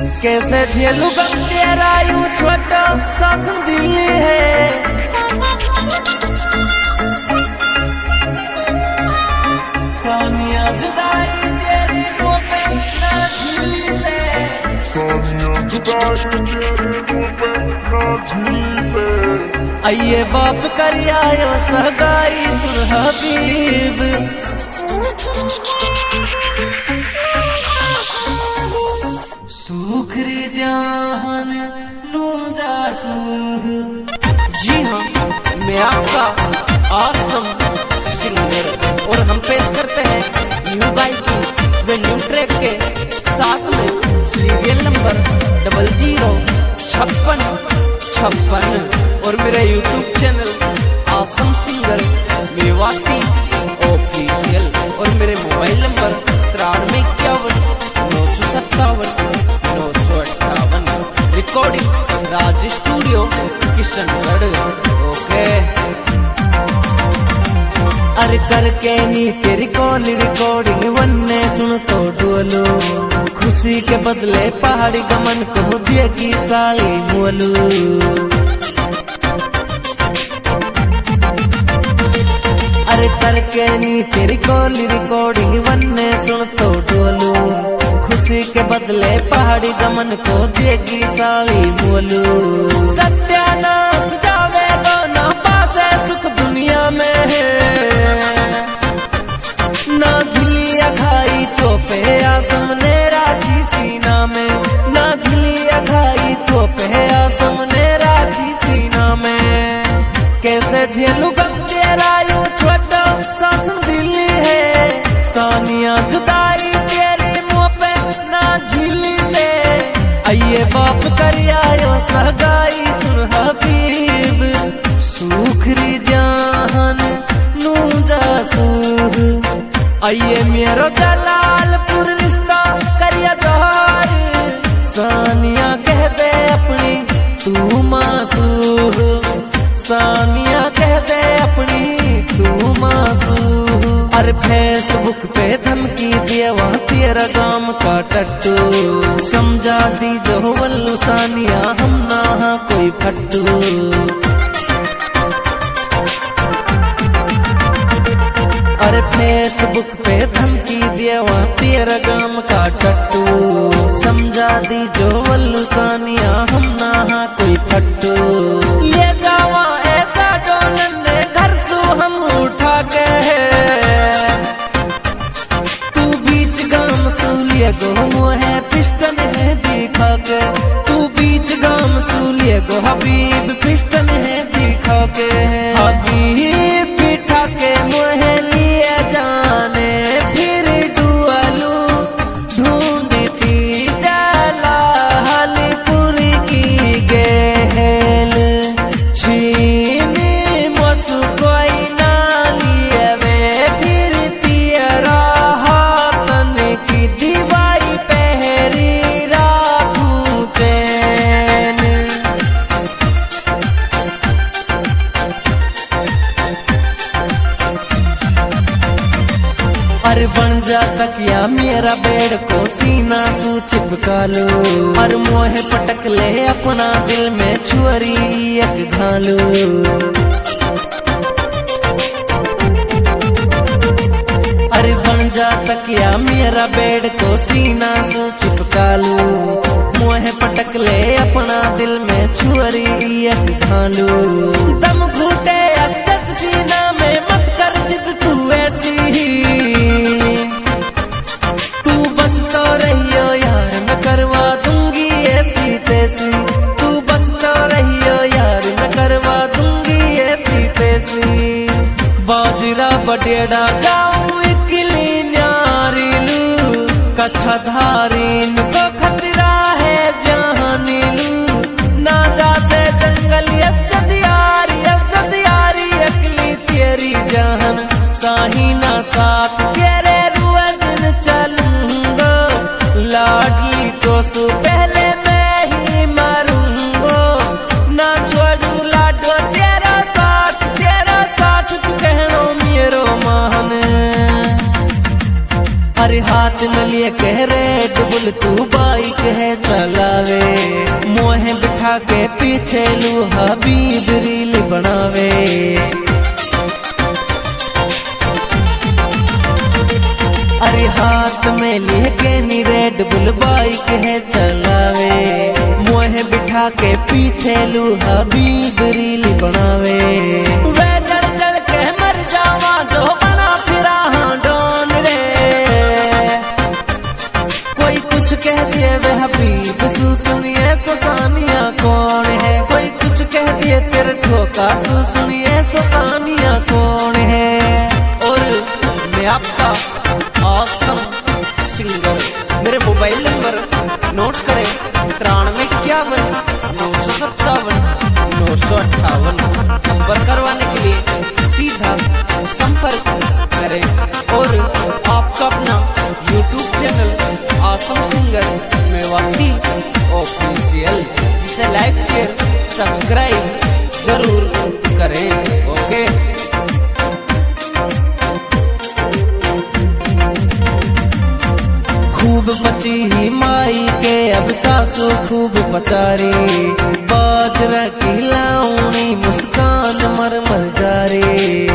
कैसे झेलू गम तेरा यूं छोटा सा दिल है। सानिया जुदाई तेरी मुँह पे ना झीली से, सानिया जुदाई तेरी मुँह पे ना झीली से। आइए बाप कर आयो सगाई सुन हबीब। सुखरी जान नू जासूह। जी हाँ, मैं आपका आसम सिंगर और हम पेश करते हैं न्यू गायकी व न्यू ट्रैक के साथ में सीरियल नंबर 005656 और मेरा YouTube channel awesome singer Mewati official और मेरे mobile number 9351 recording Raj studio Kishangarh. Okay अरे करके नी तेरी कॉल रिकॉर्डिंग वन्ने सुन तो डोलो। खुशी के बदले पहाड़ी गमन को देगी साली मोलू। अरे करके नी तेरी कॉल रिकॉर्डिंग वन्ने सुन तो डोलो। खुशी के बदले पहाड़ी गमन को देगी साली मोलू। सत्यानाश जावे तो ना पासे सुख दुनिया में है। ना झिलिया खाई तो पे आसम ने राखी सीना में। ना झिलिया खाई तो पे आसम ने राखी सीना में। कैसे झेलू गम तेरा यूं छोटा सा दिल है। सानिया जुदाई तेरी मुँह पे ना झीली से। आइए बाप कर आयो सगाई सुन हबीब। सुखरी जान नू जासूह। आइए मेरो जलालपुर रिश्ता करिया जोहार। सानिया कह दे अपनी तू मासूह। सानिया कह दे अपनी तू मासूह। अरे फेसबुक पे धमकी देवा तेरा गाम का टट्टू। समझा दी जो वल्लू सानिया हम ना कोई फट्टू। अरे फेसबुक पे धमकी देवा तेरा गाम का टट्टू। समझा दी जो वल्लू सानिया हम ना कोई फट्टू। ले जावा ऐसा डोनन ने घर सु हम उठा के। तू बीच गाम सूलिया गो है पिस्टन है दिखा के। तू बीच गाम सूलिया गो हबीब पिस्टन है दिखा के। हबीब बिठा के मोहे लिए जाने फिर डुआलू। ढूंढती जला हलीपुर की गेल। छीनी मसु कोई ना लिए वे फिर तियरा हाथन की दीवाई पहरी राखू चैन। अरे बन जा तकिया मेरा बेड को सीना सू चिपका लो। अरे मोहे पटक ले अपना दिल में छुरी एक घालो। अरे बन जा तकिया मेरा बेड को सीना सू चिपका लो। मोहे पटक ले अपना दिल में छुरी एक घालो। दम घूटे अस्तर सीना में मत कर जिद तू ऐसी। तू बचता रहियो यार मैं करवा दूंगी ऐसी तैसी। तू बचता रहियो यार मैं करवा दूंगी ऐसी तैसी। बाजरा बटेड़ा जाऊं इकली न्यारी लू। कच्छा धारीन को खतरा है चलावे, मोहे बिठा के पीछे लू हबीब रील बनावे। अरे हाथ में लेके नी रेड बुल बाइक है चलावे, मोहे बिठा के पीछे लू हबीब रील बनावे। वे जल जल के मर जावा जो बना फिरा डोन रे, कोई कुछ कह दिए वे हबीब सुनिए सोसानिया कौन है, कोई कुछ कह दिए तेरे ठोका सुनिए सोसानिया कौन है। और मैं आपका ऑसम सिंगर, मेरे मोबाइल नंबर नोट करें 9351 नंबर करवाने के लिए सीधा संपर्क करें। और आपका अपना YouTube channel awesome singer Mewati official, जिसे लाइक शेयर सब्सक्राइब जरूर करें। ओके। खूब बची ही माई के अब सासू खूब पचारी, बाजरा की लाउनी मुस्कान मर मर जा रे।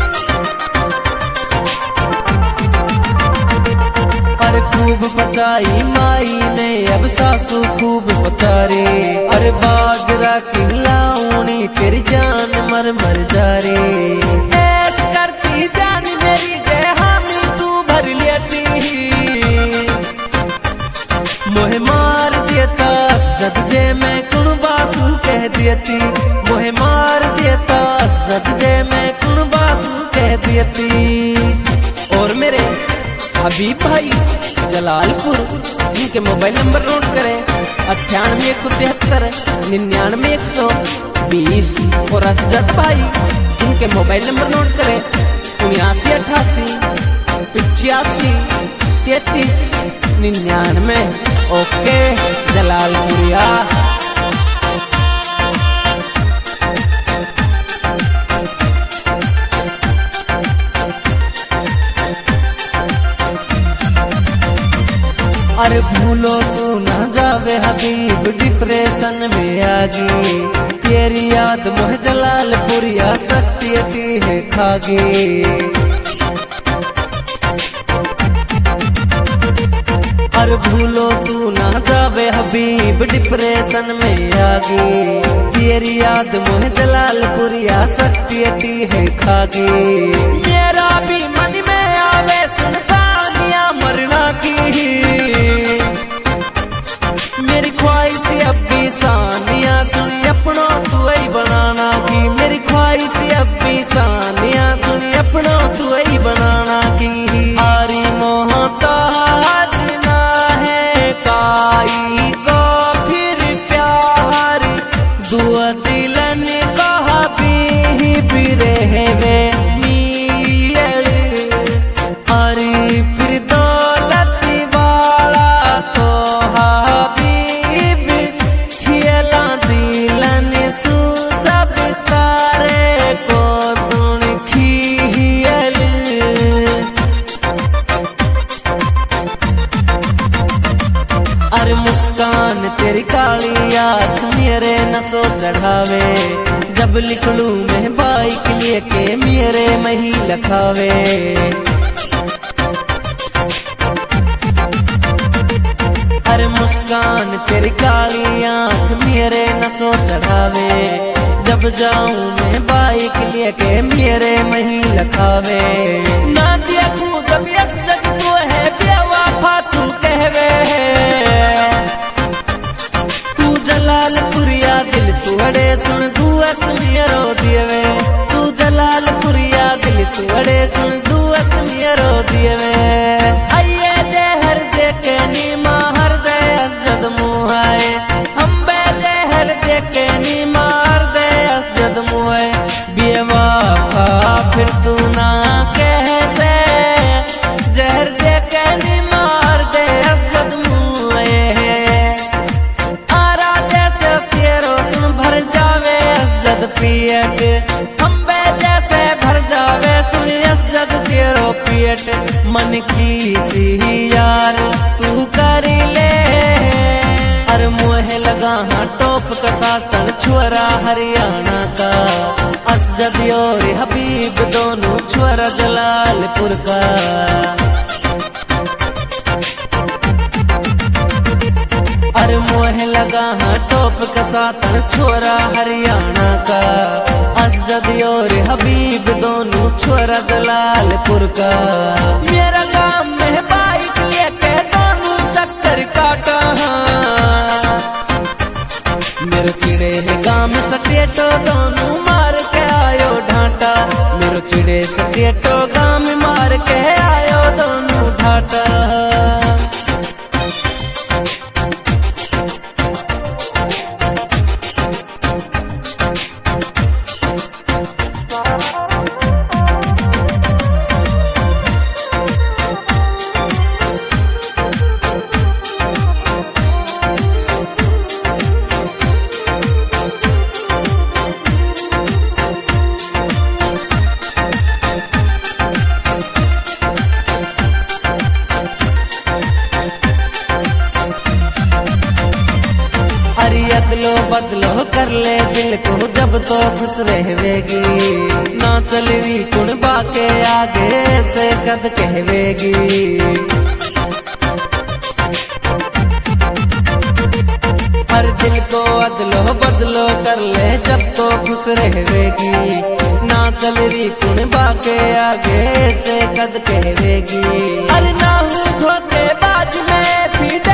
अरे खूब पचाई माई ने अब सासू खूब पचारी, अरे बाजरा की लाउनी तेरी जान मर मर जा रे। ऐस करती जान मेरी जय हामी तू भर लेती, मोहे मार देता जद जे मैं कुण बासु कह देती, मोहे मार देता जद जे मैं कुण बासु कह देती। और मेरे हबीब भाई जलालपुर, जिनके मोबाइल नंबर नोट करें 98 173 99 120। और असजद भाई, जिनके मोबाइल नंबर नोट करें 79 88 85 33 99। ओके जलालपुरिया। अरे भूलो तू ना जावे हबीब डिप्रेशन में आगी, तेरी याद मोह जलालपुरिया सत्यती है खागी। अरे भूलो तू ना जावे हबीब डिप्रेशन में आगी, तेरी याद मोह जलालपुरिया सत्यती है खागी। मेरा भी मन में आवे सुनसानिया मरना की, मेरी ख्वाहिश अब भी सानिया सुनी अपना तू ही बनाना की, मेरी ख्वाहिश अब भी सानिया सुनी अपना तू ही बनाना की। आरी मोहताज ना है काई को फिर प्यार, दुआ दिलन कहा भी रहे वे मियल। अरे फिर दौलत वाला तो हबीब खियला दिलन सु सब तारे को सुन खियल। अरे मुस्कान तेरी काली आँख मेरे नसों चढ़ावे, जब लिखलू मैं बाइक लेके मेरे मही लखावे। अरे मुस्कान तेरी काली आँख मेरे नसों चढ़ावे, जब जाऊं मैं बाइक लेके मेरे मही लखावे। ना देखूं जब यस जग तो है बेवफा तू कहवे, तू जलालपुरिया दिल तुअड़े सुन दुअस मेरो दियवे, तू जलालपुरिया दिल तुअड़े सुन दुअस मेरो दियवे। आइए जहर देके नीमा हृदय असजद मुहाए, हम बे जहर देके नीमा हृदय असजद मुहाए। बेवफा फिर तू ना कैसे जहर देके नीमा हृदय असजद मुहाए। आरा जैसे तेरो सुन भर जावे असजद पियट, हम बे जैसे भर जावे सुन असजद तेरो पियट। मन की सी यार तू कर ले, अरे मुँह लगा हाँ टॉप का सातन छुअरा हरियाणा का, असजद और हबीब दोनों छुअरा जलालपुर का। अरे मुँह लगा हाँ टॉप का सातन छुअरा हरियाणा का, असजद और हबीब दोनों छुअरा जलालपुर का। मेरा गांव में बाइक लेके दोनों चक्कर काटा, मेरो चिड़े है गांव में सटेटो दोनों मार के आयो ढांटा, मेरो चिड़े सटेटो गांव में मार के आयो दोनों ढांटा। अरे अदलो बदलो कर ले दिल को जब तो खुश रहवेगी, ना चलवी कुण बाके आगे से कद कहवेगी। हर दिल को अदलो बदलो कर ले जब तो खुश रहवेगी, ना चलवी कुण बाके आगे से कद कहवेगी। अरे ना हूँ धोखेबाज में भी